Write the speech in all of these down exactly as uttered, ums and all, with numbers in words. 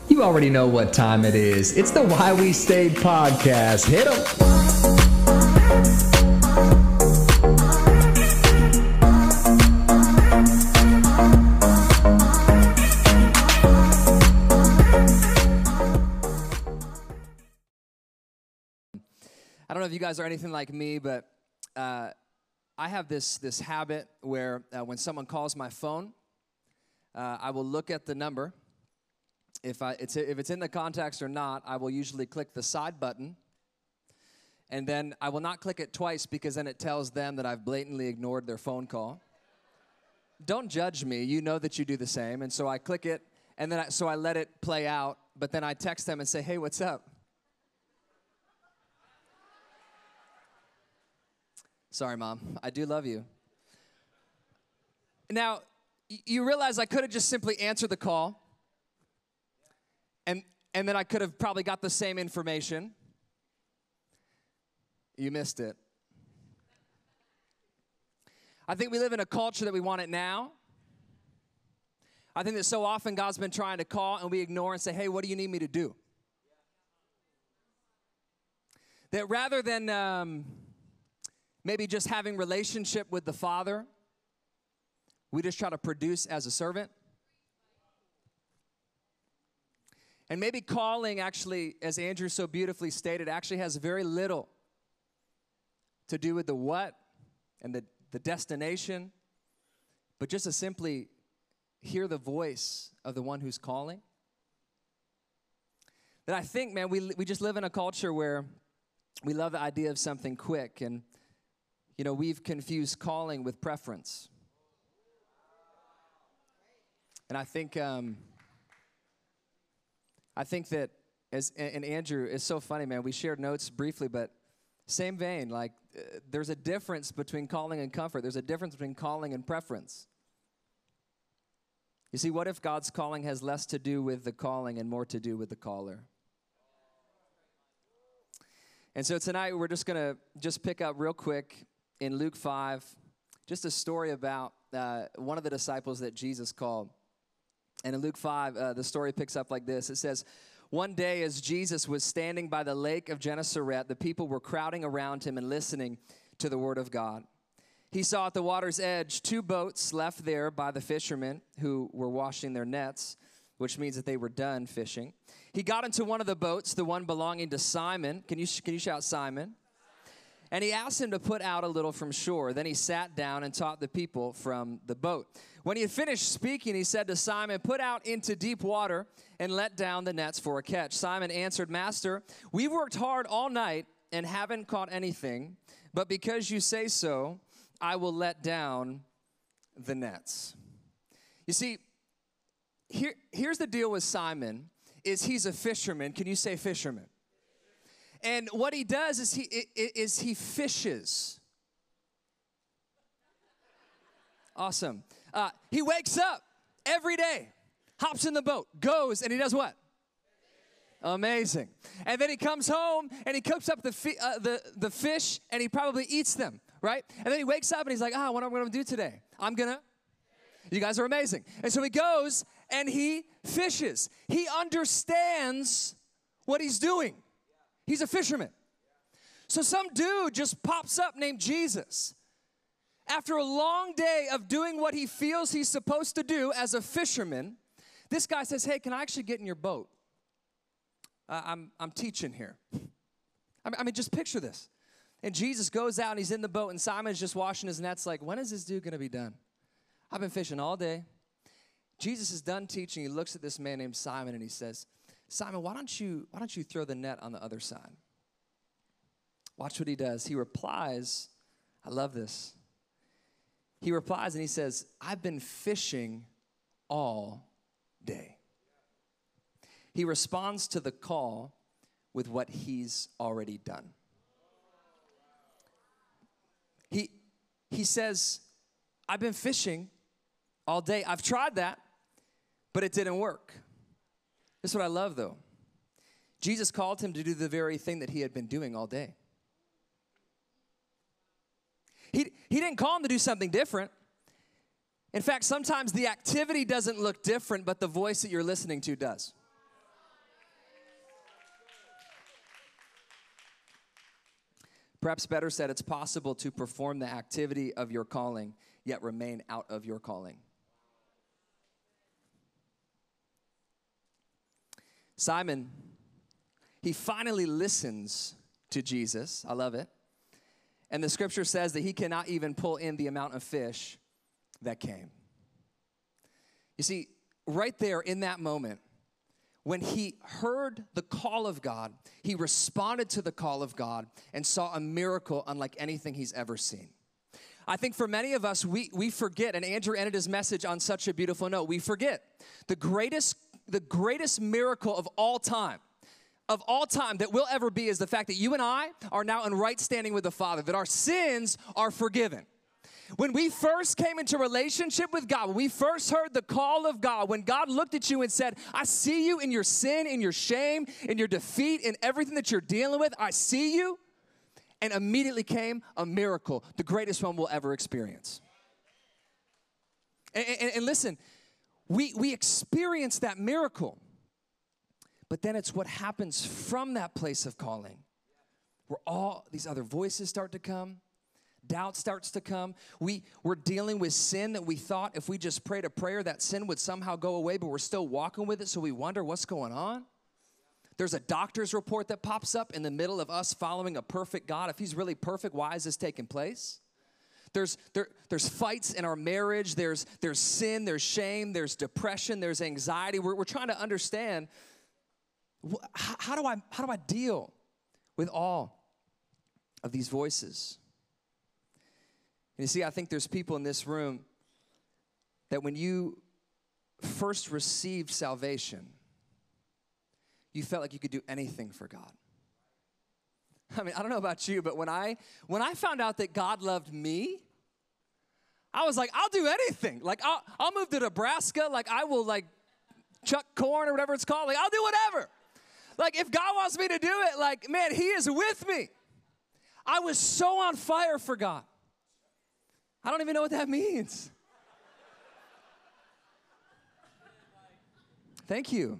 You already know what time it is. It's the Why We Stayed podcast. Hit 'em. I don't know if you guys are anything like me, but uh, I have this this habit where uh, when someone calls my phone, uh, I will look at the number. If I it's if it's in the contacts or not, I will usually click the side button, and then I will not click it twice because then it tells them that I've blatantly ignored their phone call. Don't judge me. You know that you do the same, and so I click it, and then I, so I let it play out. But then I text them and say, "Hey, what's up?" Sorry, Mom. I do love you. Now, you realize I could have just simply answered the call, and, and then I could have probably got the same information. You missed it. I think we live in a culture that we want it now. I think that so often God's been trying to call, and we ignore and say, hey, what do you need me to do? That rather than... Um, Maybe just having relationship with the Father, we just try to produce as a servant. And maybe calling actually, as Andrew so beautifully stated, actually has very little to do with the what and the, the destination, but just to simply hear the voice of the one who's calling. That I think, man, we we just live in a culture where we love the idea of something quick, and you know, we've confused calling with preference. And I think, um, I think that, as and Andrew, it's so funny, man. We shared notes briefly, but same vein. Like, uh, there's a difference between calling and comfort. There's a difference between calling and preference. You see, what if God's calling has less to do with the calling and more to do with the caller? And so tonight, we're just going to just pick up real quick in Luke five, just a story about uh, one of the disciples that Jesus called. And in Luke five, uh, the story picks up like this. It says, one day as Jesus was standing by the lake of Gennesaret, the people were crowding around him and listening to the word of God. He saw at the water's edge two boats left there by the fishermen who were washing their nets, which means that they were done fishing. He got into one of the boats, the one belonging to Simon. Can you, can you shout Simon? And he asked him to put out a little from shore. Then he sat down and taught the people from the boat. When he had finished speaking, he said to Simon, put out into deep water and let down the nets for a catch. Simon answered, Master, we've worked hard all night and haven't caught anything, but because you say so, I will let down the nets. You see, here, here's the deal with Simon, is he's a fisherman. Can you say fisherman? And what he does is he is he fishes. Awesome. Uh, he wakes up every day, hops in the boat, goes, and he does what? Amazing. And then he comes home and he cooks up the fi- uh, the the fish and he probably eats them, right? And then he wakes up and he's like, ah, what am I going to do today? I'm gonna. You guys are amazing. And so he goes and he fishes. He understands what he's doing. He's a fisherman. So some dude just pops up named Jesus. After a long day of doing what he feels he's supposed to do as a fisherman, this guy says, hey, can I actually get in your boat? Uh, I'm, I'm teaching here. I mean, I mean, just picture this. And Jesus goes out and he's in the boat and Simon's just washing his nets like, when is this dude going to be done? I've been fishing all day. Jesus is done teaching. He looks at this man named Simon and he says, Simon, why don't you why don't you throw the net on the other side? Watch what he does. He replies, I love this. He replies and he says, I've been fishing all day. He responds to the call with what he's already done. He he says, I've been fishing all day. I've tried that, but it didn't work. This is what I love, though. Jesus called him to do the very thing that he had been doing all day. He, he didn't call him to do something different. In fact, sometimes the activity doesn't look different, but the voice that you're listening to does. Perhaps better said, it's possible to perform the activity of your calling, yet remain out of your calling. Simon, he finally listens to Jesus. I love it. And the scripture says that he cannot even pull in the amount of fish that came. You see, right there in that moment, when he heard the call of God, he responded to the call of God and saw a miracle unlike anything he's ever seen. I think for many of us, we, we forget, and Andrew ended his message on such a beautiful note, we forget the greatest, the greatest miracle of all time, of all time that will ever be is the fact that you and I are now in right standing with the Father, that our sins are forgiven. When we first came into relationship with God, when we first heard the call of God, when God looked at you and said, I see you in your sin, in your shame, in your defeat, in everything that you're dealing with, I see you, and immediately came a miracle, the greatest one we'll ever experience. And, and, and listen, we, we experience that miracle, but then it's what happens from that place of calling, where all these other voices start to come. Doubt starts to come. We, we're dealing with sin that we thought if we just prayed a prayer, that sin would somehow go away, but we're still walking with it, so we wonder what's going on. There's a doctor's report that pops up in the middle of us following a perfect God. If he's really perfect, why is this taking place? There's, there, there's fights in our marriage. There's, there's sin. There's shame. There's depression. There's anxiety. We're, we're trying to understand, how, how, do I, how do I deal with all of these voices? And you see, I think there's people in this room that when you first received salvation, you felt like you could do anything for God. I mean, I don't know about you, but when I when I found out that God loved me, I was like, I'll do anything. Like, I'll, I'll move to Nebraska. Like, I will, like, chuck corn or whatever it's called. Like, I'll do whatever. Like, if God wants me to do it, like, man, he is with me. I was so on fire for God. I don't even know what that means. Thank you.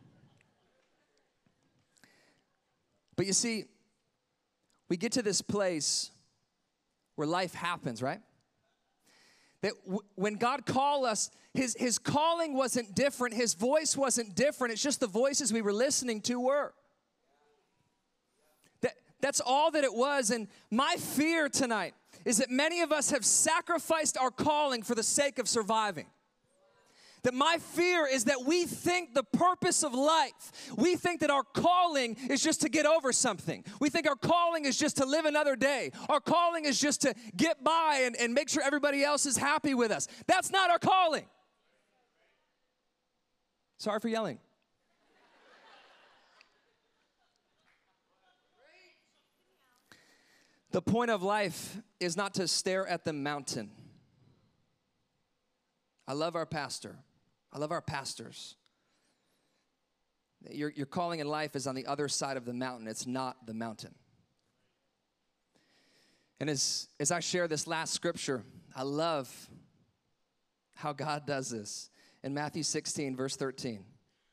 But you see, we get to this place where life happens, right? That w- when God called us, his, his calling wasn't different. His voice wasn't different. It's just the voices we were listening to were. That, that's all that it was. And my fear tonight is that many of us have sacrificed our calling for the sake of surviving. That my fear is that we think the purpose of life, we think that our calling is just to get over something. We think our calling is just to live another day. Our calling is just to get by and, and make sure everybody else is happy with us. That's not our calling. Sorry for yelling. The point of life is not to stare at the mountain. I love our pastor. I love our pastors. Your, your calling in life is on the other side of the mountain. It's not the mountain. And as, as I share this last scripture, I love how God does this. In Matthew sixteen, verse thirteen.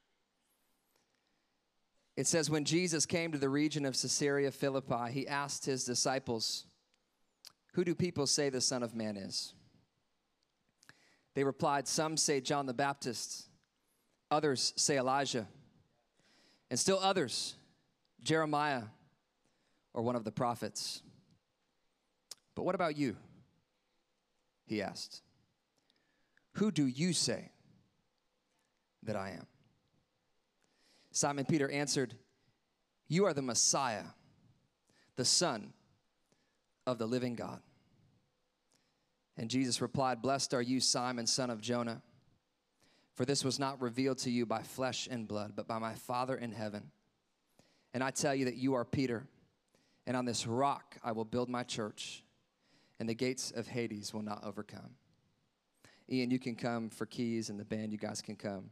It says, when Jesus came to the region of Caesarea Philippi, he asked his disciples, who do people say the Son of Man is? They replied, some say John the Baptist, others say Elijah, and still others, Jeremiah or one of the prophets. But what about you? He asked. Who do you say that I am? Simon Peter answered, you are the Messiah, the Son of the living God. And Jesus replied, blessed are you, Simon, son of Jonah, for this was not revealed to you by flesh and blood, but by my Father in heaven. And I tell you that you are Peter, and on this rock I will build my church, and the gates of Hades will not overcome. Ian, you can come for keys, and the band, you guys can come.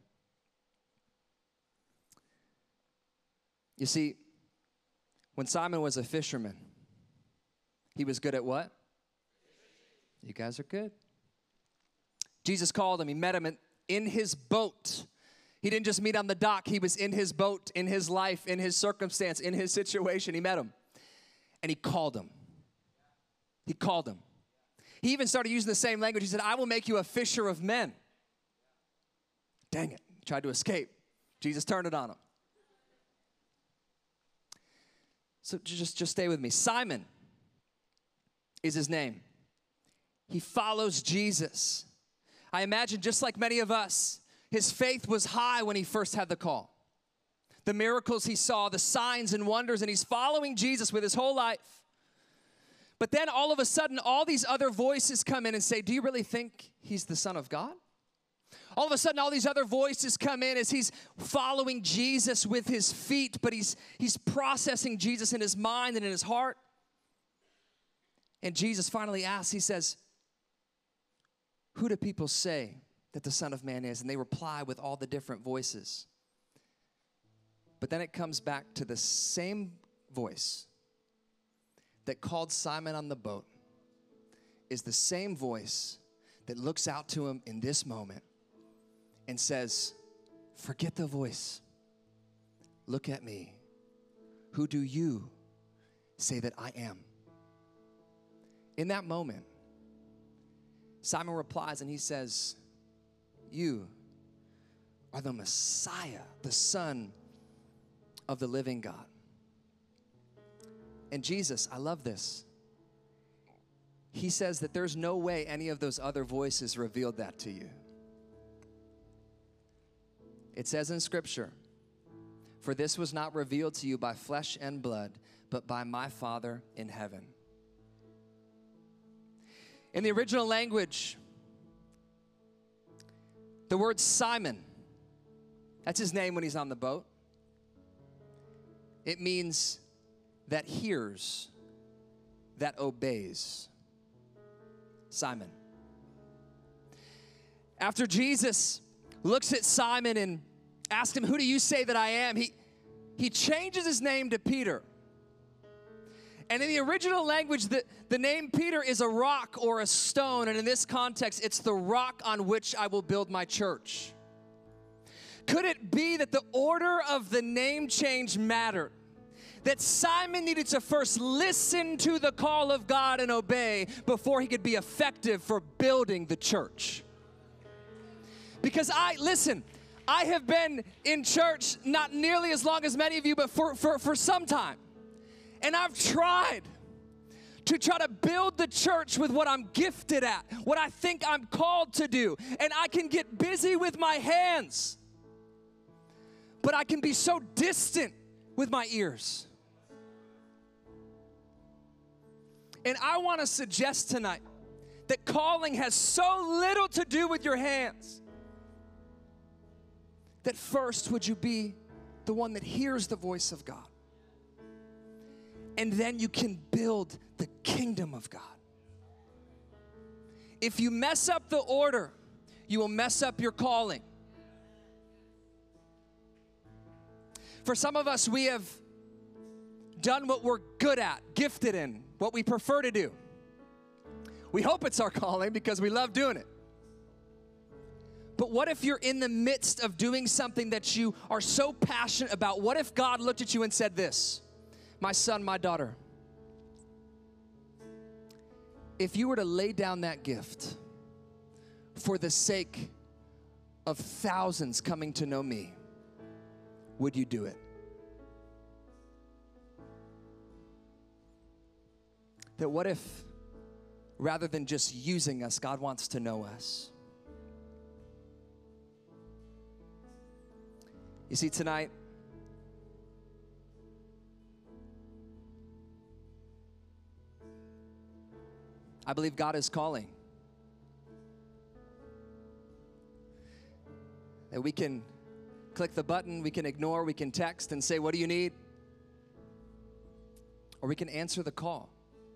You see, when Simon was a fisherman, he was good at what? You guys are good. Jesus called him. He met him in, in his boat. He didn't just meet on the dock. He was in his boat, in his life, in his circumstance, in his situation. He met him. And he called him. He called him. He even started using the same language. He said, I will make you a fisher of men. Dang it. He tried to escape. Jesus turned it on him. So just, just stay with me. Simon is his name. He follows Jesus. I imagine just like many of us, his faith was high when he first had the call. The miracles he saw, the signs and wonders, and he's following Jesus with his whole life. But then all of a sudden, all these other voices come in and say, do you really think he's the Son of God? All of a sudden, all these other voices come in as he's following Jesus with his feet, but he's, he's processing Jesus in his mind and in his heart. And Jesus finally asks, he says, who do people say that the Son of Man is? And they reply with all the different voices. But then it comes back to the same voice that called Simon on the boat is the same voice that looks out to him in this moment and says, forget the voice. Look at me. Who do you say that I am? In that moment, Simon replies and he says, you are the Messiah, the Son of the living God. And Jesus, I love this. He says that there's no way any of those other voices revealed that to you. It says in Scripture, for this was not revealed to you by flesh and blood, but by my Father in heaven. In the original language, the word Simon, that's his name when he's on the boat. It means that hears, that obeys. Simon. After Jesus looks at Simon and asks him, who do you say that I am? He, he changes his name to Peter. And in the original language, the, the name Peter is a rock or a stone. And in this context, it's the rock on which I will build my church. Could it be that the order of the name change mattered? That Simon needed to first listen to the call of God and obey before he could be effective for building the church. Because I, listen, I have been in church not nearly as long as many of you, but for, for, for some time. And I've tried to try to build the church with what I'm gifted at, what I think I'm called to do. And I can get busy with my hands, but I can be so distant with my ears. And I want to suggest tonight that calling has so little to do with your hands, that first would you be the one that hears the voice of God. And then you can build the kingdom of God. If you mess up the order, you will mess up your calling. For some of us, we have done what we're good at, gifted in, what we prefer to do. We hope it's our calling because we love doing it. But what if you're in the midst of doing something that you are so passionate about? What if God looked at you and said this, my son, my daughter, if you were to lay down that gift for the sake of thousands coming to know me, would you do it? That what if, rather than just using us, God wants to know us? You see, tonight, I believe God is calling. That we can click the button, we can ignore, we can text and say, what do you need? Or we can answer the call.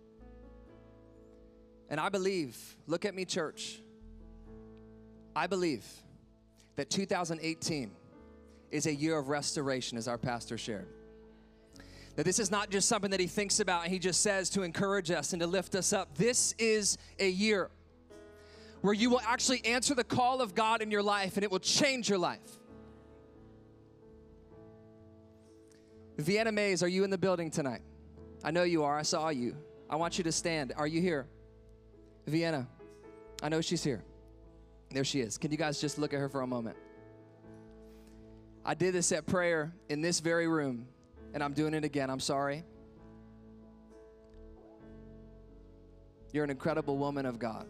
And I believe, look at me, church, I believe that two thousand eighteen is a year of restoration, as our pastor shared. That this is not just something that he thinks about and he just says to encourage us and to lift us up. This is a year where you will actually answer the call of God in your life and it will change your life. Vienna Mays, are you in the building tonight? I know you are. I saw you. I want you to stand. Are you here? Vienna, I know she's here. There she is. Can you guys just look at her for a moment? I did this at prayer in this very room, and I'm doing it again. I'm sorry. You're an incredible woman of God.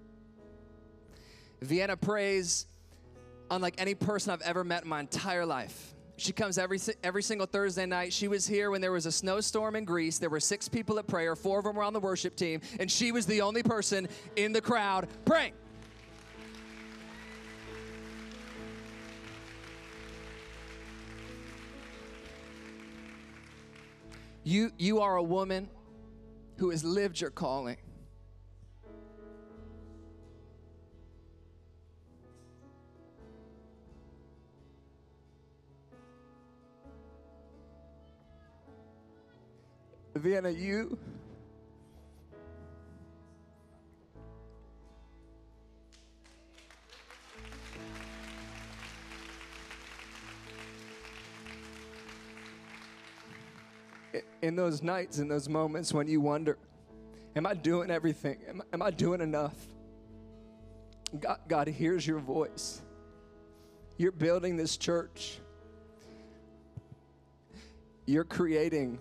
Vienna prays unlike any person I've ever met in my entire life. She comes every every single Thursday night. She was here when there was a snowstorm in Greece. There were six people at prayer. Four of them were on the worship team, and she was the only person in the crowd praying. You, you are a woman who has lived your calling. Vienna, you in those nights, in those moments when you wonder, am I doing everything? Am, am I doing enough? God, God hears your voice. You're building this church. You're creating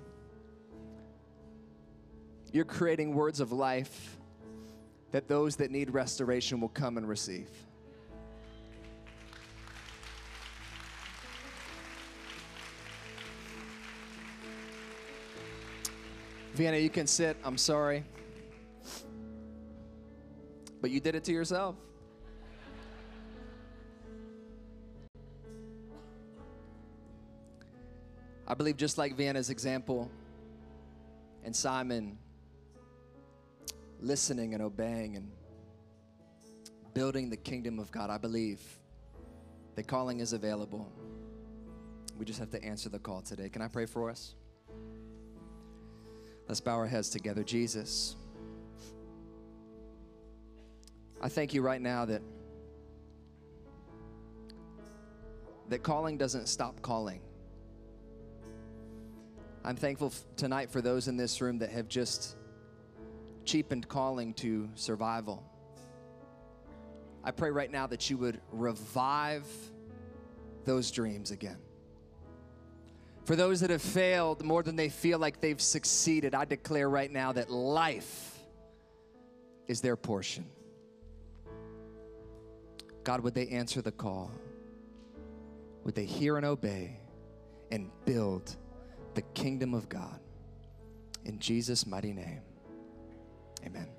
You're creating words of life that those that need restoration will come and receive. Vienna, you can sit. I'm sorry. But you did it to yourself. I believe just like Vienna's example and Simon listening and obeying and building the kingdom of God, I believe the calling is available. We just have to answer the call today. Can I pray for us? Let's bow our heads together. Jesus, I thank you right now that that calling doesn't stop calling. I'm thankful f- tonight for those in this room that have just cheapened calling to survival. I pray right now that you would revive those dreams again. For those that have failed more than they feel like they've succeeded, I declare right now that life is their portion. God, would they answer the call? Would they hear and obey and build the kingdom of God? In Jesus' mighty name, amen.